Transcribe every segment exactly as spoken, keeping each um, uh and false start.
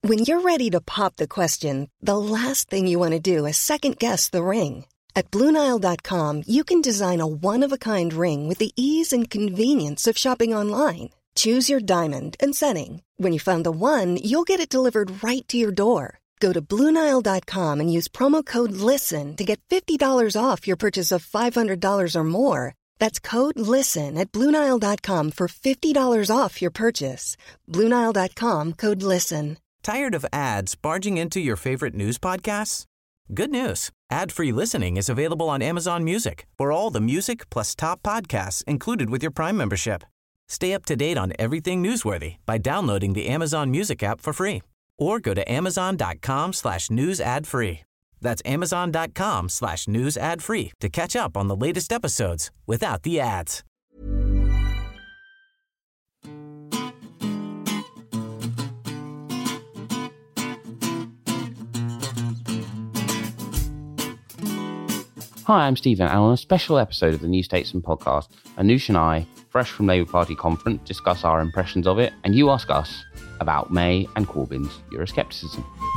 When you're ready to pop the question, the last thing you want to do is second-guess the ring. At Blue Nile dot com, you can design a one-of-a-kind ring with the ease and convenience of shopping online. Choose your diamond and setting. When you find the one, you'll get it delivered right to your door. Go to Blue Nile dot com and use promo code LISTEN to get fifty dollars off your purchase of five hundred dollars or more. That's code LISTEN at Blue Nile dot com for fifty dollars off your purchase. Blue Nile dot com, code LISTEN. Tired of ads barging into your favorite news podcasts? Good news. Ad-free listening is available on Amazon Music for all the music plus top podcasts included with your Prime membership. Stay up to date on everything newsworthy by downloading the Amazon Music app for free or go to amazon.com slash news ad free. That's amazon.com slash news ad free to catch up on the latest episodes without the ads. Hi, I'm Stephen, and on a special episode of the New Statesman podcast, Anoosh and I, fresh from Labour Party conference, discuss our impressions of it, and you ask us about May and Corbyn's Euroscepticism.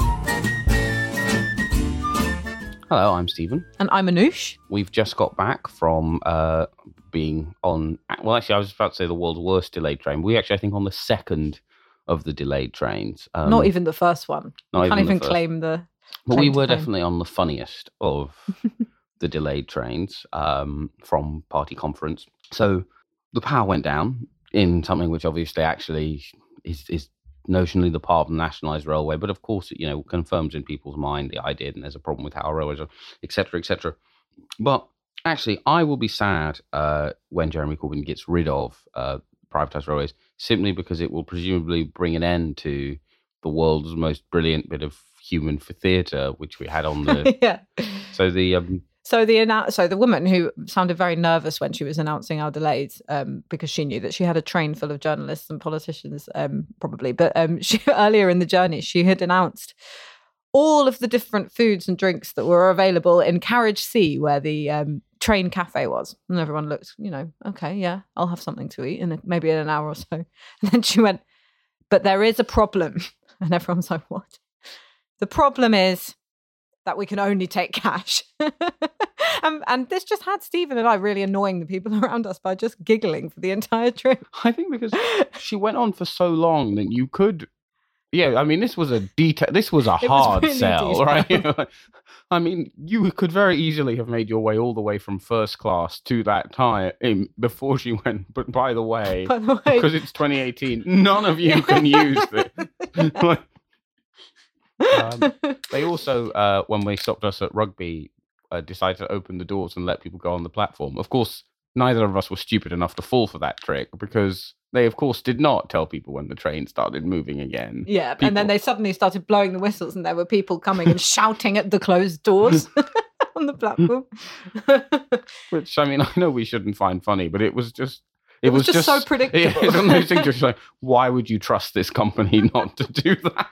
Hello, I'm Stephen. And I'm Anoosh. We've just got back from uh, being on, well, actually, I was about to say the world's worst delayed train. We actually, I think, on the second of the delayed trains. Um, not even the first one. Not you can't even even the first. claim the. But we claim were to fame. definitely on the funniest of the delayed trains um, from party conference. So the power went down in something which obviously actually is, is notionally the part of the nationalised railway, but of course it, you know, confirms in people's mind the idea that there's a problem with how railways are, et cetera, et cetera. But actually, I will be sad uh, when Jeremy Corbyn gets rid of uh, privatised railways, simply because it will presumably bring an end to the world's most brilliant bit of human for theatre, which we had on the. yeah. So the. Um, So the annou- so the woman who sounded very nervous when she was announcing our delays, um, because she knew that she had a train full of journalists and politicians, um, probably. But um, she earlier in the journey, she had announced all of the different foods and drinks that were available in Carriage C, where the um, train cafe was. And everyone looked, you know, okay, yeah, I'll have something to eat in a, maybe in an hour or so. And then she went, but there is a problem. And everyone's like, what? The problem is that we can only take cash. and, and this just had Stephen and I really annoying the people around us by just giggling for the entire trip. I think because she went on for so long that you could, yeah, I mean, this was a detail, this was a It was hard really sell, detailed. right? You know, I mean, you could very easily have made your way all the way from first class to that time before she went, but by the way, By the way, because it's twenty eighteen, none of you can use this. Um, they also, uh, when they stopped us at rugby, uh, decided to open the doors and let people go on the platform. Of course, neither of us were stupid enough to fall for that trick, because they, of course, did not tell people when the train started moving again. yeah, People- and then they suddenly started blowing the whistles and there were people coming and shouting at the closed doors on the platform. Which, I mean, I know we shouldn't find funny, but it was just... It, It was just so predictable. It's one of those things just like, why would you trust this company not to do that?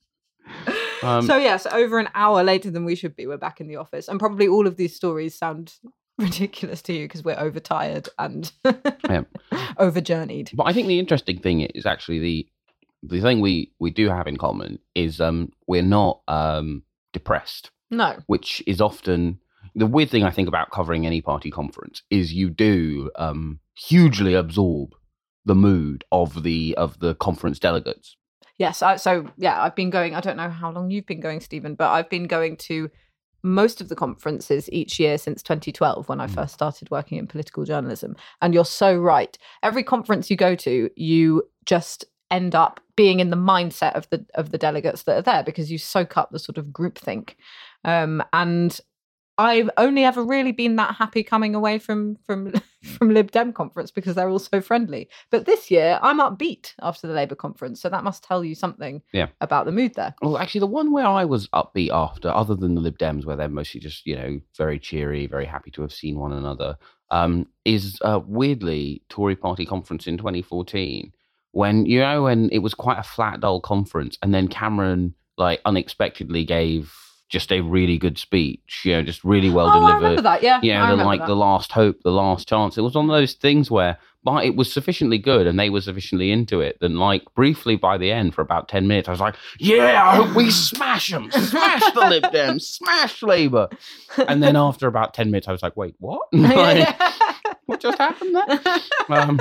Um, so yes, over an hour later than we should be, we're back in the office. And probably all of these stories sound ridiculous to you because we're overtired and yeah. overjourneyed. But I think the interesting thing is actually the the thing we, we do have in common is um, we're not um, depressed, No. which is often... The weird thing I think about covering any party conference is you do um, hugely absorb the mood of the of the conference delegates. Yes. I, so, yeah, I've been going, I don't know how long you've been going, Stephen, but I've been going to most of the conferences each year since twenty twelve when I Mm. first started working in political journalism. And you're so right. Every conference you go to, you just end up being in the mindset of the of the delegates that are there because you soak up the sort of groupthink. Um, and I've only ever really been that happy coming away from from from Lib Dem conference because they're all so friendly. But this year, I'm upbeat after the Labour conference, so that must tell you something Yeah. about the mood there. Well, actually, the one where I was upbeat after, other than the Lib Dems, where they're mostly just, you know, very cheery, very happy to have seen one another, um, is uh, weirdly Tory party conference in twenty fourteen, when, you know, when it was quite a flat, dull conference, and then Cameron, like, unexpectedly gave just a really good speech, you know, just really well oh, delivered. I remember that, yeah. You know, I the, like that. the last hope, the last chance. It was one of those things where but it was sufficiently good and they were sufficiently into it that, like, briefly by the end, for about ten minutes, I was like, yeah, I hope we smash them, smash the Lib Dems, smash Labour. And then after about ten minutes, I was like, wait, what? Like, what just happened there? Um,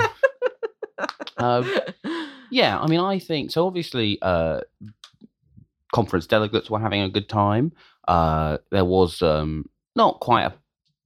um, yeah, I mean, I think, so obviously, uh, conference delegates were having a good time. Uh, there was um, not quite a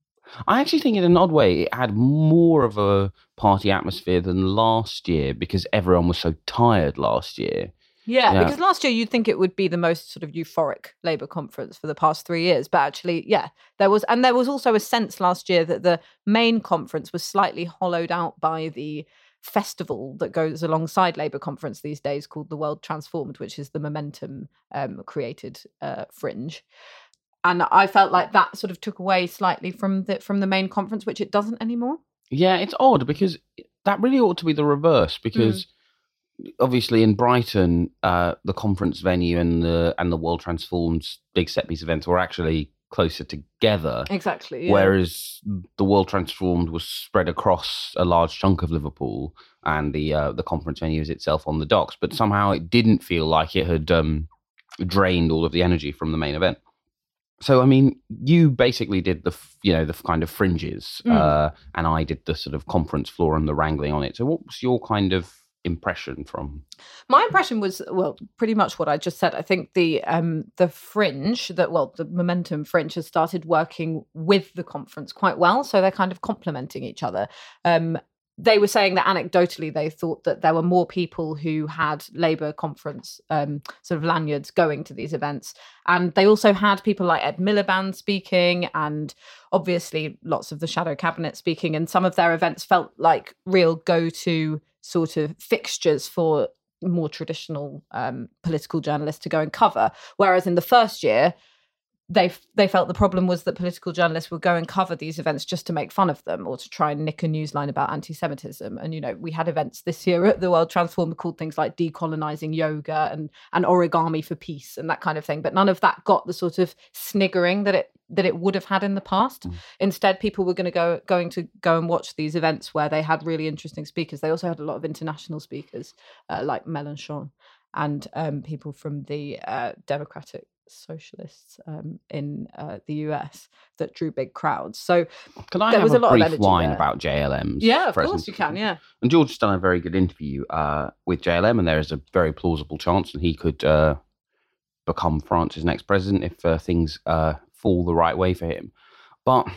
I actually think in an odd way it had more of a party atmosphere than last year because everyone was so tired last year. Yeah, Yeah. because last year you'd think it would be the most sort of euphoric Labour conference for the past three years. But actually, yeah, there was, and there was also a sense last year that the main conference was slightly hollowed out by the festival that goes alongside Labour conference these days called the World Transformed, which is the Momentum um, created uh, fringe. And I felt like that sort of took away slightly from the from the main conference, which it doesn't anymore. Yeah, it's odd because that really ought to be the reverse because mm. obviously in Brighton, uh, the conference venue and the and the World Transformed big set piece events were actually closer together. Exactly. Yeah. Whereas the World Transformed was spread across a large chunk of Liverpool and the uh, the conference venue is itself on the docks. But somehow it didn't feel like it had um, drained all of the energy from the main event. So, I mean, you basically did the, you know, the kind of fringes, mm. uh, and I did the sort of conference floor and the wrangling on it. So what was your kind of impression from? My impression was, well, pretty much what I just said. I think the um, the fringe, that well, the Momentum fringe has started working with the conference quite well. So they're kind of complementing each other. Um, They were saying that anecdotally, they thought that there were more people who had Labour conference um, sort of lanyards going to these events. And they also had people like Ed Miliband speaking and obviously lots of the shadow cabinet speaking. And some of their events felt like real go-to sort of fixtures for more traditional um, political journalists to go and cover. Whereas in the first year, They they felt the problem was that political journalists would go and cover these events just to make fun of them or to try and nick a newsline about anti-Semitism. And, you know, we had events this year at the World Transformed called things like decolonizing yoga and, and origami for peace and that kind of thing. But none of that got the sort of sniggering that it that it would have had in the past. Mm. Instead, people were going to go going to go and watch these events where they had really interesting speakers. They also had a lot of international speakers uh, like Mélenchon and um, people from the uh, Democratic Socialists um, in uh, the U S that drew big crowds. So can I there have was a, a lot brief of line there. about J L M's? Yeah, of presence? course you can. Yeah, and George has done a very good interview uh, with J L M, and there is a very plausible chance that he could uh, become France's next president if uh, things uh, fall the right way for him. But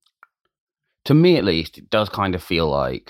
to me, at least, it does kind of feel like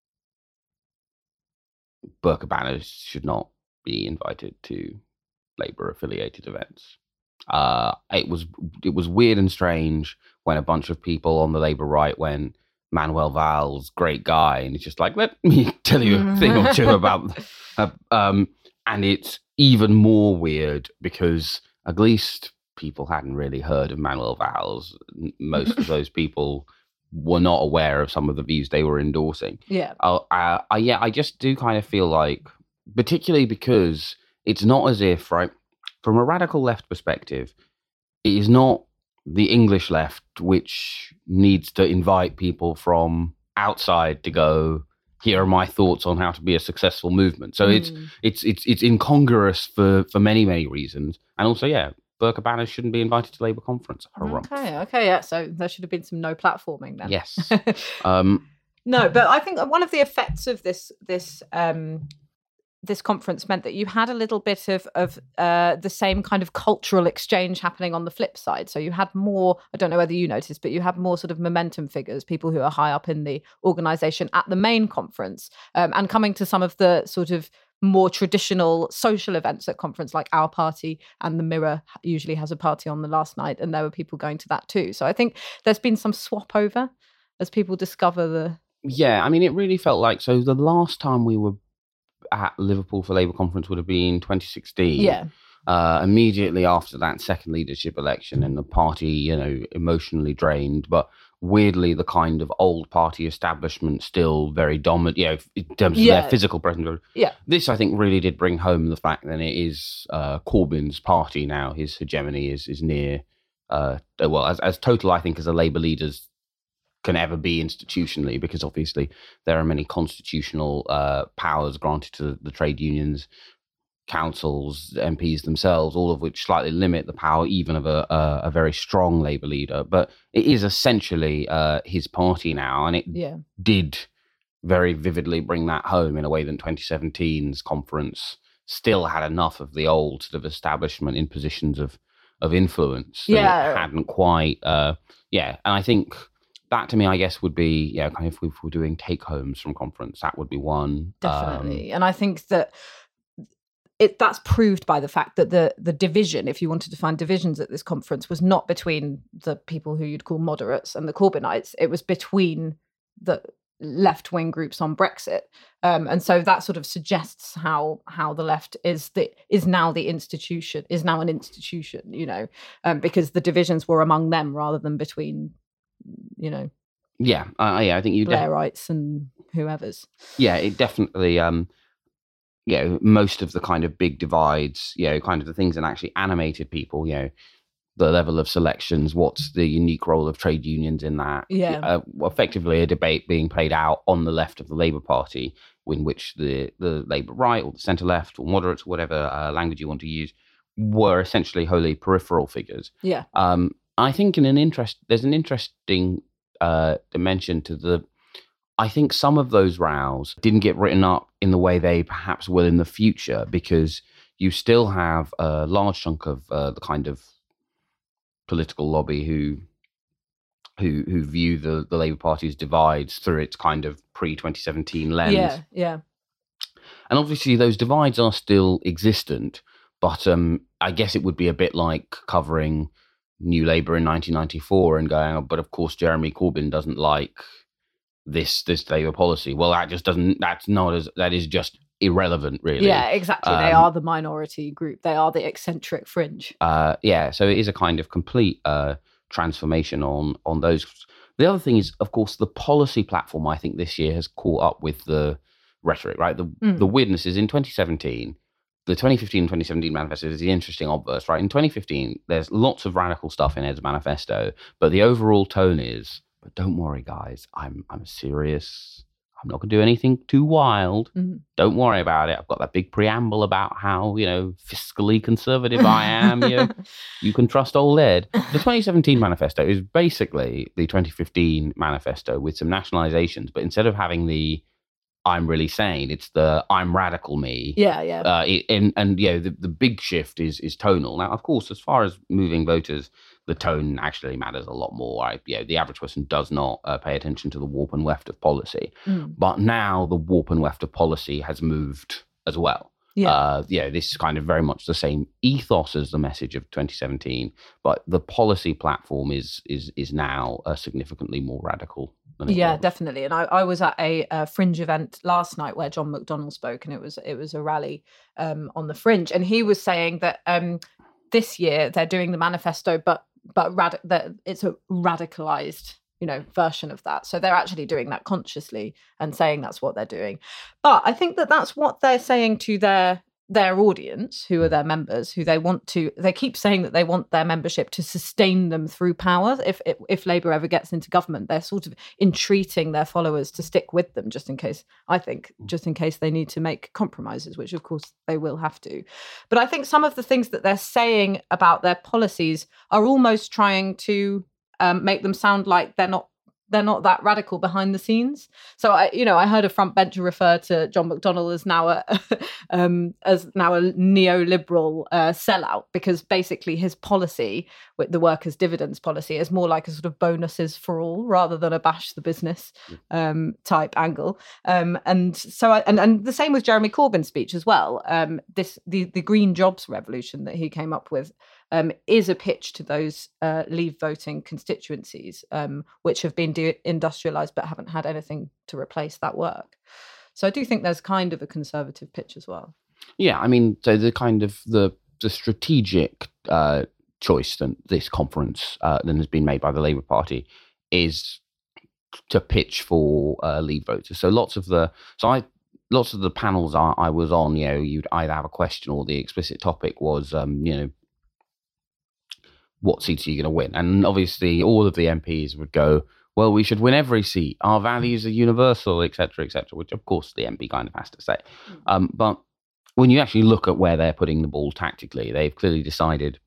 Burqa banners should not be invited to Labour-affiliated events. Uh, it was it was weird and strange when a bunch of people on the Labour right went, Manuel Valls, great guy, and it's just like, let me tell you a thing or two about uh, um, and it's even more weird because at least people hadn't really heard of Manuel Valls. Most of those people were not aware of some of the views they were endorsing. Yeah. Uh, I, I, yeah, I just do kind of feel like, particularly because it's not as if, right, from a radical left perspective, it is not the English left which needs to invite people from outside to go, here are my thoughts on how to be a successful movement. So mm. it's it's it's it's incongruous for, for many, many reasons. And also, yeah, Burqa banners shouldn't be invited to Labour conference. Harumph. Okay, okay, yeah. So there should have been some no platforming then. Yes. um, no, but I think one of the effects of this this um, this conference meant that you had a little bit of of uh, the same kind of cultural exchange happening on the flip side. So you had more, I don't know whether you noticed, but you had more sort of momentum figures, people who are high up in the organisation at the main conference um, and coming to some of the sort of more traditional social events at conference, like our party and the Mirror usually has a party on the last night, and there were people going to that too. So I think there's been some swap over as people discover the... Yeah, I mean, it really felt like, so the last time we were at Liverpool for Labour conference would have been twenty sixteen. Yeah. Uh, immediately after that second leadership election, and the party, you know, emotionally drained, but weirdly the kind of old party establishment still very dominant, you know, in terms of yeah. their physical presence. Yeah. This, I think, really did bring home the fact that it is uh, Corbyn's party now. His hegemony is is near uh, well, as, as total, I think, as a Labour leaders can ever be institutionally, because obviously there are many constitutional uh, powers granted to the trade unions, councils, M Ps themselves, all of which slightly limit the power even of a, a, a very strong Labour leader. But it is essentially uh, his party now, and it yeah. did very vividly bring that home in a way that twenty seventeen's conference still had enough of the old sort of establishment in positions of of influence. Yeah. It hadn't quite, uh, yeah. And I think that to me, I guess, would be, yeah, kind of if we were doing take homes from conference, that would be one. Definitely. Um, and I think that it that's proved by the fact that the the division, if you wanted to find divisions at this conference, was not between the people who you'd call moderates and the Corbynites. It was between the left-wing groups on Brexit, um, and so that sort of suggests how how the left is the is now the institution is now an institution, you know, um, because the divisions were among them rather than between, you know, yeah, uh, yeah, I think you Blairites def- and whoever's. Yeah, it definitely, um, you know, most of the kind of big divides, you know, kind of the things that actually animated people, you know, the level of selections, what's the unique role of trade unions in that? Yeah. Uh, effectively a debate being played out on the left of the Labour Party, in which the, the Labour right or the centre left or moderates, or whatever uh, language you want to use, were essentially wholly peripheral figures. Yeah. Um, I think in an interest, there's an interesting uh, dimension to the, I think some of those rows didn't get written up in the way they perhaps will in the future, because you still have a large chunk of uh, the kind of political lobby who who who view the, the Labour Party's divides through its kind of pre twenty seventeen lens. Yeah, yeah. And obviously those divides are still existent, but um, I guess it would be a bit like covering New Labour in nineteen ninety-four and going, oh, but of course Jeremy Corbyn doesn't like this this Labour policy. Well, that just doesn't, that's not as, that is just irrelevant, really. Yeah, exactly. Um, they are the minority group. They are the eccentric fringe. Uh, yeah, so it is a kind of complete uh, transformation on on those. The other thing is, of course, the policy platform, I think, this year has caught up with the rhetoric, right? The Mm. the weirdness is in twenty seventeen, the twenty fifteen twenty seventeen manifesto is the interesting obverse, right? In twenty fifteen, there's lots of radical stuff in Ed's manifesto, but the overall tone is, but don't worry, guys, I'm I'm serious. I'm not going to do anything too wild. Mm-hmm. Don't worry about it. I've got that big preamble about how, you know, fiscally conservative I am. You know, you can trust old Ed. The twenty seventeen manifesto is basically the twenty fifteen manifesto with some nationalizations, but instead of having the I'm really sane, it's the I'm radical me. Yeah, yeah. Uh, it, and, and, you know, the, the big shift is is tonal. Now, of course, as far as moving voters, the tone actually matters a lot more. Right? You know, the average person does not uh, pay attention to the warp and weft of policy. Mm. But now the warp and weft of policy has moved as well. Yeah. Uh, you know, this is kind of very much the same ethos as the message of twenty seventeen, but the policy platform is is is now uh, significantly more radical. Than it Yeah, was. definitely. And I, I was at a, a Fringe event last night where John McDonnell spoke, and it was it was a rally um, on the Fringe, and he was saying that um, this year they're doing the manifesto, but but rad- that it's a radicalized, you know, version of that. So they're actually doing that consciously and saying that's what they're doing. But I think that that's what they're saying to their their audience, who are their members, who they want to, they keep saying that they want their membership to sustain them through power. If, if if Labour ever gets into government, they're sort of entreating their followers to stick with them, just in case, I think, just in case they need to make compromises, which of course they will have to. But I think some of the things that they're saying about their policies are almost trying to um, make them sound like they're not they're not that radical behind the scenes. So I, you know, I heard a front bencher refer to John McDonnell as now a um, as now a neoliberal uh, sellout, because basically his policy, with the workers' dividends policy, is more like a sort of bonuses for all rather than a bash the business um, type angle. Um, and so, I, and and the same with Jeremy Corbyn's speech as well. Um, this the the green jobs revolution that he came up with. Um, is a pitch to those uh, leave voting constituencies, um, which have been de-industrialised but haven't had anything to replace that work. So I do think there's kind of a conservative pitch as well. Yeah, I mean, so the kind of the the strategic uh, choice that this conference uh, that has been made by the Labour Party is to pitch for uh, leave voters. So lots of the so I. Lots of the panels I, I was on, you know, you'd either have a question or the explicit topic was, um, you know, what seats are you going to win? And obviously all of the M Ps would go, well, we should win every seat. Our values are universal, et cetera, et cetera, which of course the M P kind of has to say. Mm. Um, but when you actually look at where they're putting the ball tactically, they've clearly decided,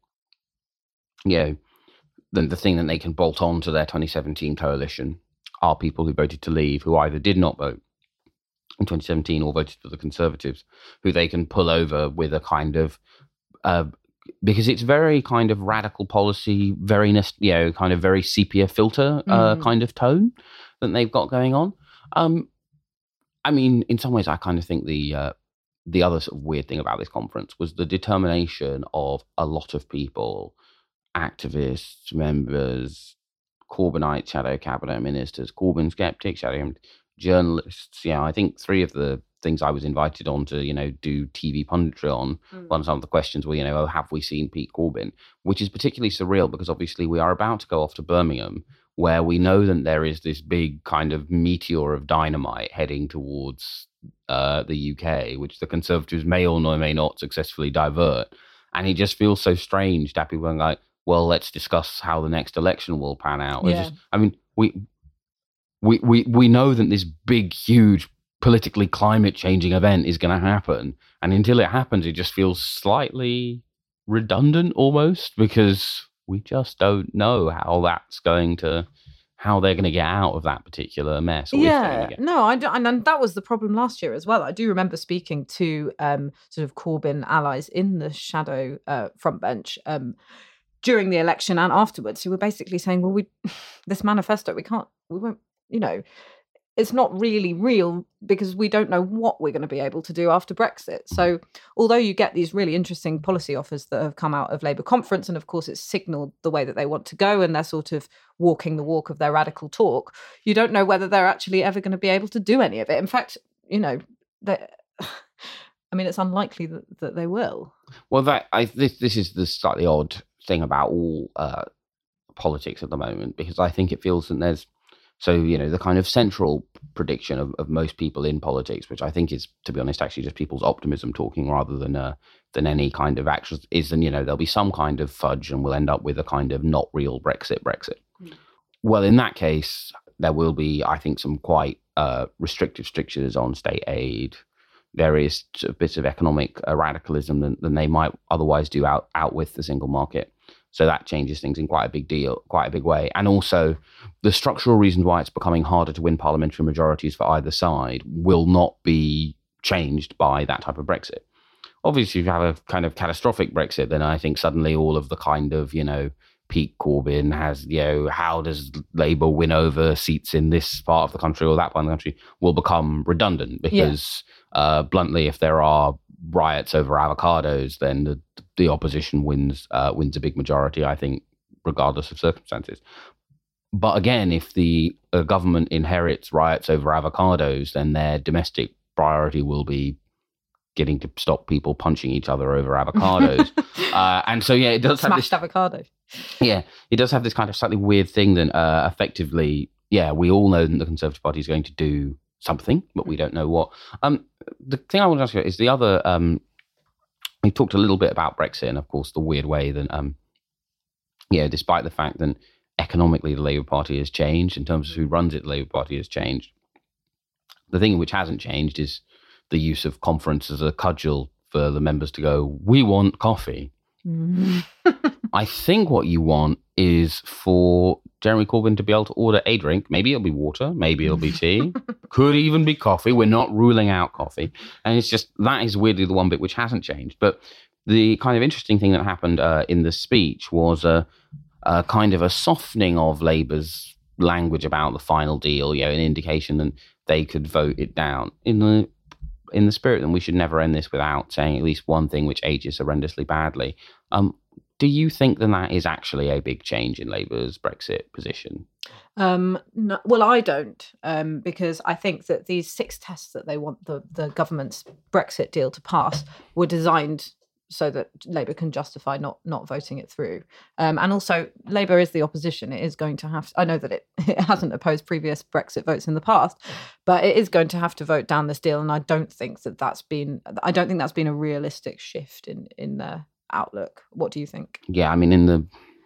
you know, the, the thing that they can bolt on to their twenty seventeen coalition are people who voted to leave, who either did not vote in twenty seventeen or voted for the Conservatives, who they can pull over with a kind of, uh, because it's very kind of radical policy, very, you know, kind of very sepia filter uh, mm. kind of tone that they've got going on. Um, I mean, in some ways, I kind of think the uh, the other sort of weird thing about this conference was the determination of a lot of people, activists, members, Corbynite shadow cabinet ministers, Corbyn skeptics, shadow journalists. Yeah, I think three of the things I was invited on to, you know, do T V punditry on, mm. one of some of the questions were, you know, oh, have we seen Pete Corbyn? Which is particularly surreal because obviously we are about to go off to Birmingham, where we know that there is this big kind of meteor of dynamite heading towards uh, the U K, which the Conservatives may or may not successfully divert. And it just feels so strange that people are like, well, let's discuss how the next election will pan out. Yeah. Just, I mean, we, we, we, we know that this big, huge, politically climate changing event is going to happen. And until it happens, it just feels slightly redundant almost because we just don't know how that's going to, how they're going to get out of that particular mess. Or yeah, no, I don't, and, and that was the problem last year as well. I do remember speaking to um, sort of Corbyn allies in the shadow uh, front bench um, during the election and afterwards, who were basically saying, well, we this manifesto, we can't, we won't, you know, it's not really real because we don't know what we're going to be able to do after Brexit. So although you get these really interesting policy offers that have come out of Labour conference, and of course it's signalled the way that they want to go and they're sort of walking the walk of their radical talk, you don't know whether they're actually ever going to be able to do any of it. In fact, you know, I mean, it's unlikely that, that they will. Well, that I, this, this is the slightly odd thing about all uh, politics at the moment, because I think it feels that there's, so, you know, the kind of central prediction of, of most people in politics, which I think is, to be honest, actually just people's optimism talking rather than uh, than any kind of action, is that, you know, there'll be some kind of fudge and we'll end up with a kind of not real Brexit Brexit. Mm. Well, in that case, there will be, I think, some quite uh, restrictive strictures on state aid, various bits of economic uh, radicalism than, than they might otherwise do out, out with the single market. So that changes things in quite a big deal, quite a big way. And also the structural reasons why it's becoming harder to win parliamentary majorities for either side will not be changed by that type of Brexit. Obviously, if you have a kind of catastrophic Brexit, then I think suddenly all of the kind of, you know, Pete Corbyn has, you know, how does Labour win over seats in this part of the country or that part of the country will become redundant because, yeah. uh, bluntly, if there are riots over avocados, then the, the opposition wins uh, wins a big majority, I think, regardless of circumstances. But again, if the uh, government inherits riots over avocados, then their domestic priority will be getting to stop people punching each other over avocados. uh, and so, yeah, it does Smashed have this... avocado. Yeah, it does have this kind of slightly weird thing that uh, effectively, yeah, we all know that the Conservative Party is going to do something, but we don't know what. Um, the thing I want to ask you is the other, um, we talked a little bit about Brexit and, of course, the weird way that, um, yeah, despite the fact that economically the Labour Party has changed, in terms of who runs it, the Labour Party has changed. The thing which hasn't changed is the use of conference as a cudgel for the members to go, we want coffee. I think what you want is for Jeremy Corbyn to be able to order a drink. Maybe it'll be water, maybe it'll be tea, could even be coffee. We're not ruling out coffee. And it's just, that is weirdly the one bit which hasn't changed. But the kind of interesting thing that happened uh, in the speech was a, a kind of a softening of Labour's language about the final deal, you know, an indication that they could vote it down. In the in the spirit that we should never end this without saying at least one thing which ages horrendously badly. Um, do you think that that is actually a big change in Labour's Brexit position? Um, no, well, I don't, um, because I think that these six tests that they want the, the government's Brexit deal to pass were designed so that Labour can justify not not voting it through. Um, and also, Labour is the opposition. It is going to have to, I know that it, it hasn't opposed previous Brexit votes in the past, but it is going to have to vote down this deal. And I don't think that that's been, I don't think that's been a realistic shift in, in their outlook. What do you think? Yeah, I mean, in the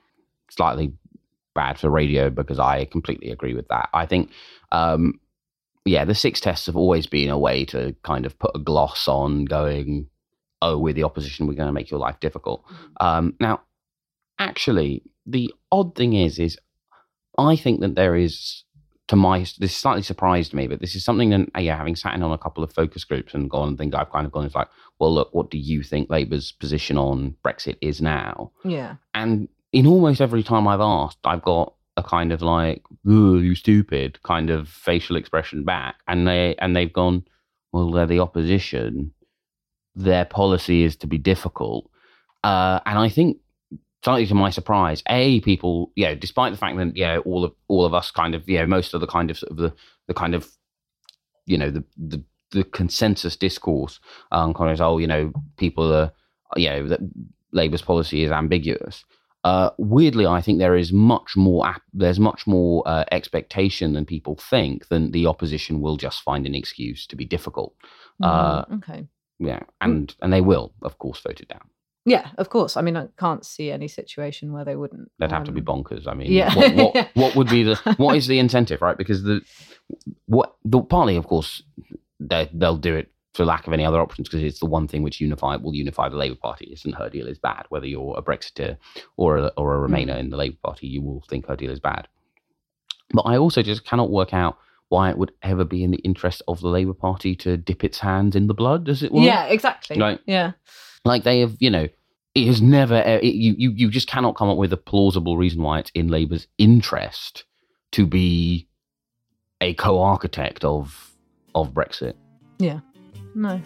slightly bad for radio because I completely agree with that. I think, um, yeah, the six tests have always been a way to kind of put a gloss on going, oh, we're the opposition, we're going to make your life difficult. Um, now, actually, the odd thing is, is I think that there is, to my, this slightly surprised me, but this is something that, yeah, having sat in on a couple of focus groups and gone and think I've kind of gone, it's like, well, look, what do you think Labour's position on Brexit is now? Yeah. And in almost every time I've asked, I've got a kind of like, oh, you stupid kind of facial expression back. And, they, and they've gone, well, they're the opposition. Their policy is to be difficult. Uh, and I think, slightly to my surprise, A, people, you know, despite the fact that, yeah, all of all of us kind of, you know, most of the kind of, sort of the, the kind of, you know, the, the, the consensus discourse on um, kind of, oh, you know, people are, you know, that Labour's policy is ambiguous. Uh, weirdly, I think there is much more, there's much more uh, expectation than people think than the opposition will just find an excuse to be difficult. Mm, uh, okay. Yeah, and, and they will, of course, vote it down. Yeah, of course. I mean, I can't see any situation where they wouldn't. They'd have um, to be bonkers. I mean, yeah. what, what, what would be the, what is the incentive, right? Because the, what, the partly, of course, they, they'll do it for lack of any other options because it's the one thing which unify will unify the Labour Party. Isn't her deal is bad. Whether you're a Brexiteer or a, or a Remainer mm. in the Labour Party, you will think her deal is bad. But I also just cannot work out why it would ever be in the interest of the Labour Party to dip its hands in the blood, as it were. Yeah, exactly. Like, yeah. Like they have, you know, it has never, it, you, you, you just cannot come up with a plausible reason why it's in Labour's interest to be a co-architect of of Brexit. Yeah. No.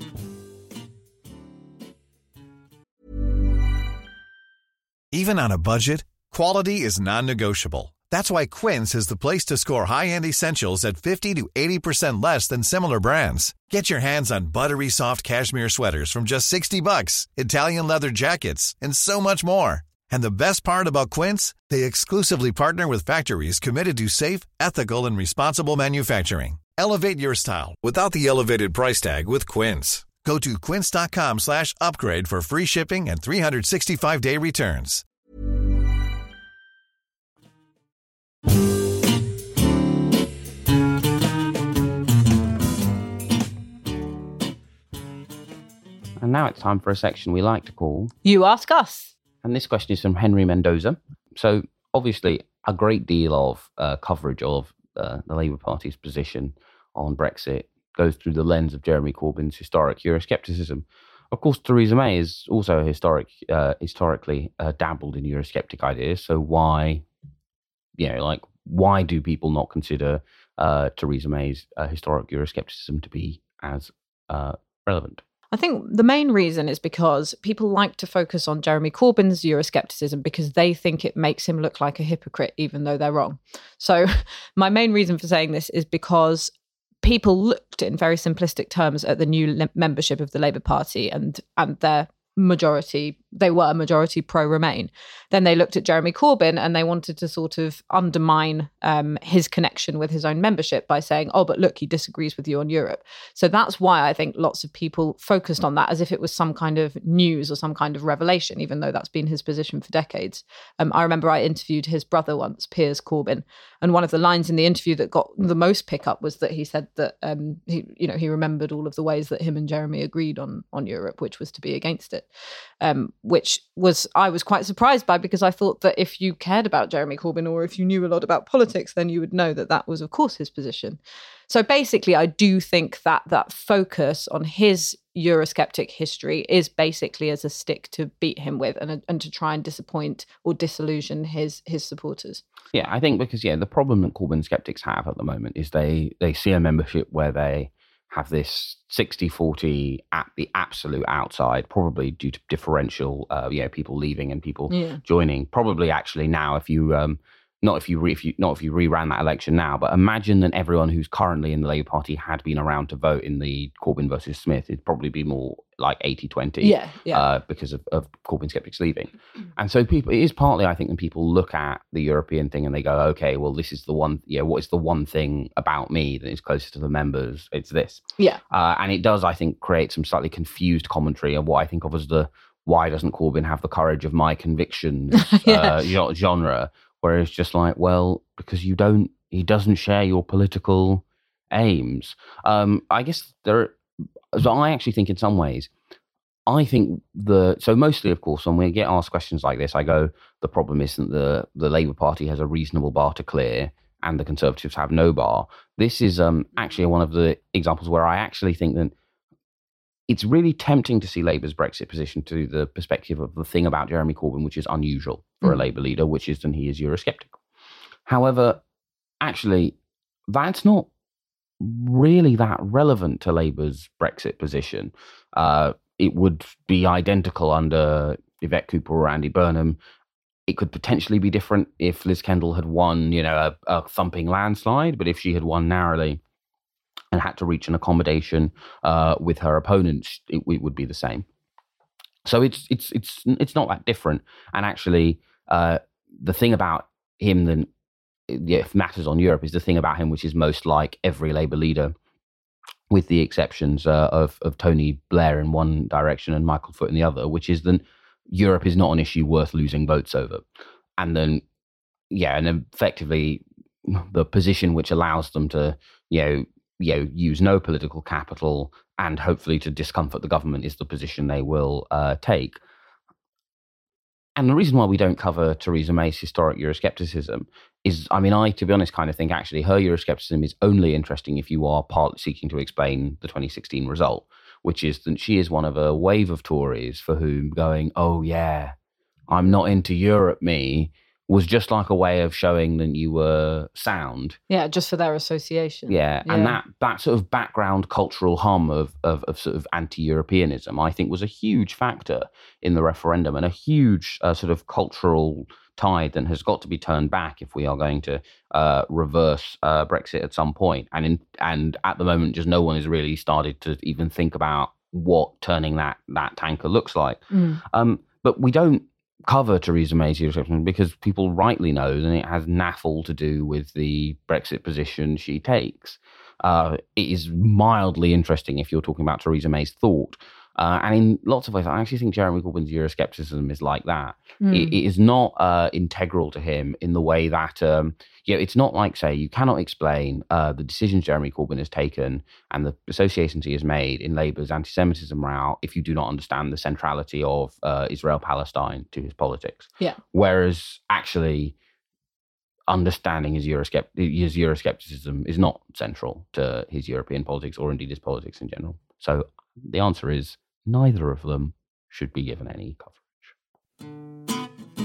Even on a budget, quality is non-negotiable. That's why Quince is the place to score high-end essentials at fifty to eighty percent less than similar brands. Get your hands on buttery soft cashmere sweaters from just sixty bucks, Italian leather jackets, and so much more. And the best part about Quince, they exclusively partner with factories committed to safe, ethical, and responsible manufacturing. Elevate your style without the elevated price tag with Quince. Go to quince.com slash upgrade for free shipping and three sixty-five day returns. And now it's time for a section we like to call You Ask Us. And this question is from Henry Mendoza. So obviously a great deal of uh, coverage of uh, the Labour Party's position on Brexit goes through the lens of Jeremy Corbyn's historic Euroscepticism. Of course, Theresa May is also a historic, uh, historically uh, dabbled in Eurosceptic ideas. So why, you know, like, why do people not consider uh, Theresa May's uh, historic Euroscepticism to be as uh, relevant? I think the main reason is because people like to focus on Jeremy Corbyn's Euroscepticism because they think it makes him look like a hypocrite, even though they're wrong. So my main reason for saying this is because people looked in very simplistic terms at the new le- membership of the Labour Party and, and their majority, they were a majority pro-Remain. Then they looked at Jeremy Corbyn and they wanted to sort of undermine um, his connection with his own membership by saying, oh, but look, he disagrees with you on Europe. So that's why I think lots of people focused on that as if it was some kind of news or some kind of revelation, even though that's been his position for decades. Um, I remember I interviewed his brother once, Piers Corbyn, and one of the lines in the interview that got the most pickup was that he said that um, he, you know, he remembered all of the ways that him and Jeremy agreed on on Europe, which was to be against it. Um, which was I was quite surprised by because I thought that if you cared about Jeremy Corbyn or if you knew a lot about politics, then you would know that that was, of course, his position. So basically, I do think that that focus on his Eurosceptic history is basically as a stick to beat him with and, and to try and disappoint or disillusion his his supporters. Yeah, I think because, yeah, the problem that Corbyn skeptics have at the moment is they, they see a membership where they have this sixty forty at the absolute outside, probably due to differential, uh, you know, people leaving and people yeah. joining. Probably actually now, if you, um, not if you, re, if you, not if you reran that election now, but imagine that everyone who's currently in the Labour Party had been around to vote in the Corbyn versus Smith, it'd probably be more like eighty twenty yeah, yeah. Uh, because of, of Corbyn skeptics leaving. And so people, it is partly, I think, that people look at the European thing and they go, okay, well, this is the one, you know, what is the one thing about me that is closest to the members? It's this. Yeah. Uh, and it does, I think, create some slightly confused commentary of what I think of as the why doesn't Corbyn have the courage of my convictions Yeah. uh, genre, where it's just like, well, because you don't, he doesn't share your political aims. Um, I guess there, so I actually think in some ways, I think the, so mostly, of course, when we get asked questions like this, I go, the problem isn't the, the Labour Party has a reasonable bar to clear and the Conservatives have no bar. This is um, actually one of the examples where I actually think that it's really tempting to see Labour's Brexit position to the perspective of the thing about Jeremy Corbyn, which is unusual for mm. a Labour leader, which is that he is Eurosceptical. However, actually, that's not really that relevant to Labour's Brexit position. Uh, it would be identical under Yvette Cooper or Andy Burnham. It could potentially be different if Liz Kendall had won, you know, a, a thumping landslide, but if she had won narrowly and had to reach an accommodation uh, with her opponents, it, it would be the same. So it's it's it's it's not that different. And actually, uh, the thing about him that yeah, matters on Europe is the thing about him which is most like every Labour leader, with the exceptions uh, of of Tony Blair in one direction and Michael Foot in the other, which is that Europe is not an issue worth losing votes over. And then, yeah, and effectively the position which allows them to, you know, you know, use no political capital and hopefully to discomfort the government is the position they will uh, take. And the reason why we don't cover Theresa May's historic Euroscepticism is, I mean, I, to be honest, kind of think actually her Euroscepticism is only interesting if you are partly seeking to explain the twenty sixteen result, which is that she is one of a wave of Tories for whom going, oh yeah, I'm not into Europe, me, was just like a way of showing that you were sound. Yeah, just for their association. Yeah, yeah. And that that sort of background cultural hum of, of of sort of anti-Europeanism, I think, was a huge factor in the referendum and a huge uh, sort of cultural tide that has got to be turned back if we are going to uh, reverse uh, Brexit at some point. And in, and at the moment, just no one has really started to even think about what turning that that tanker looks like. Mm. Um, but we don't cover Theresa May's Euroscepticism because people rightly know that it has naffle to do with the Brexit position she takes. Uh, it is mildly interesting if you're talking about Theresa May's thought. Uh, and in lots of ways, I actually think Jeremy Corbyn's Euroscepticism is like that. Mm. It, it is not uh, integral to him in the way that, um, you know, it's not like, say, you cannot explain uh, the decisions Jeremy Corbyn has taken and the associations he has made in Labour's anti-Semitism row if you do not understand the centrality of uh, Israel-Palestine to his politics. Yeah. Whereas actually understanding his, Euroscept- his Euroscepticism is not central to his European politics or indeed his politics in general. So the answer is neither of them should be given any coverage.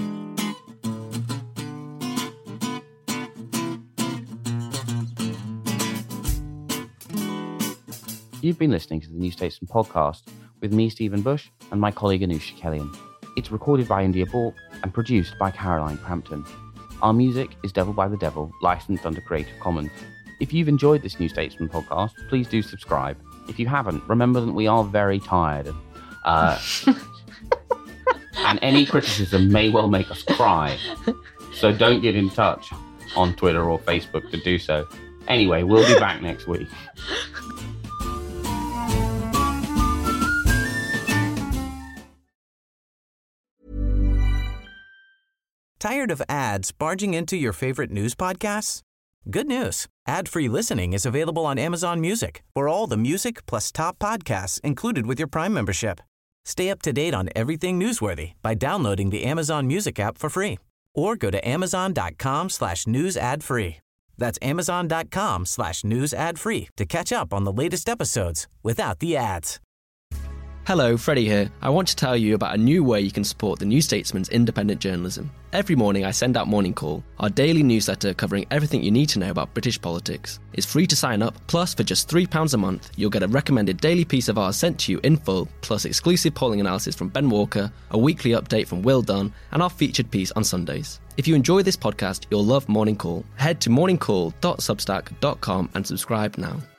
You've been listening to the New Statesman podcast with me, Stephen Bush, and my colleague Anusha Kellyan. It's recorded by India Bork and produced by Caroline Crampton. Our music is Devil by the Devil, licensed under Creative Commons. If you've enjoyed this New Statesman podcast, please do subscribe. If you haven't, remember that we are very tired. Uh, and any criticism may well make us cry. So don't get in touch on Twitter or Facebook to do so. Anyway, we'll be back next week. Tired of ads barging into your favorite news podcasts? Good news. Ad-free listening is available on Amazon Music for all the music plus top podcasts included with your Prime membership. Stay up to date on everything newsworthy by downloading the Amazon Music app for free or go to amazon.com slash news ad free. That's amazon.com slash news ad free to catch up on the latest episodes without the ads. Hello, Freddie here. I want to tell you about a new way you can support the New Statesman's independent journalism. Every morning I send out Morning Call, our daily newsletter covering everything you need to know about British politics. It's free to sign up, plus for just three pounds a month, you'll get a recommended daily piece of ours sent to you in full, plus exclusive polling analysis from Ben Walker, a weekly update from Will Dunn, and our featured piece on Sundays. If you enjoy this podcast, you'll love Morning Call. Head to morning call dot substack dot com and subscribe now.